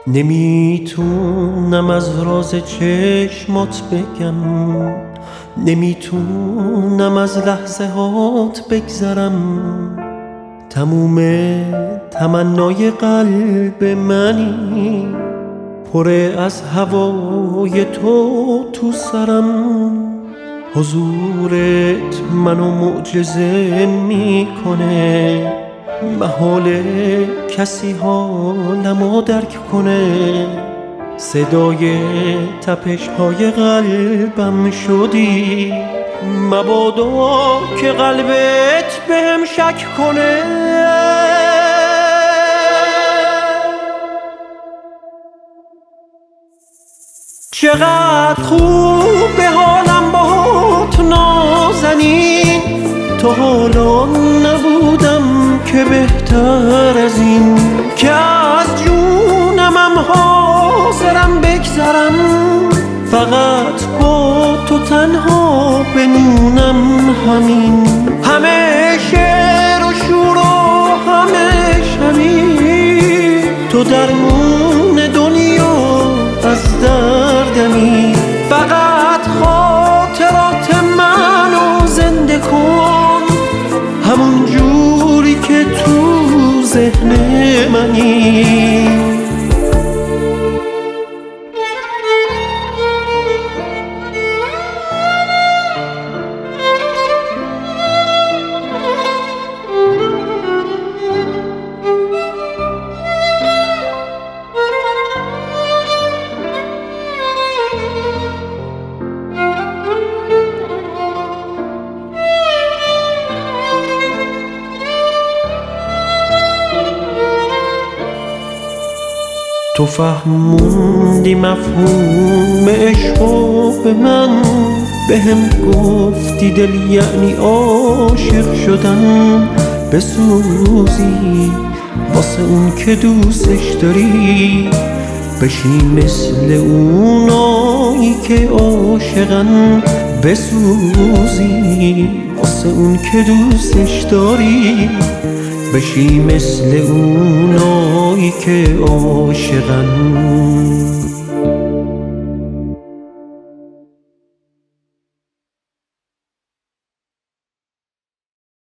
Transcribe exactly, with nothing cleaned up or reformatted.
نمیتونم از راز چشمات بگم، نمیتونم از لحظه هات بگذرم. تموم تمنای قلب منی، پره از هوای تو تو سرم. حضورت منو معجزه میکنه، محاله کسی حالمو درک کنه. صدای تپش های قلبم شدی، مبادا که قلبت بهم شک کنه. چقدر خوب به حالم باهات نازنین، تا حالا نبودم که بهتر از این، که از جونمم حاضرم بگذرم. فقط با تو تنها بمونم، همین. همه شعر و شور و همه شبی، تو درمون دنیا از دردمی. فقط خاطرات منو زنده کن، همون جوری که تو ذهن منی. تو فهموندی مفهوم عشقو به من، بهم گفتی دل یعنی عاشق شدن. بسوزی واسه اون که دوستش داری، بشی مثل اونایی که عاشقن. بسوزی واسه اون که دوستش داری، بشی مثل اونایی که عاشقن.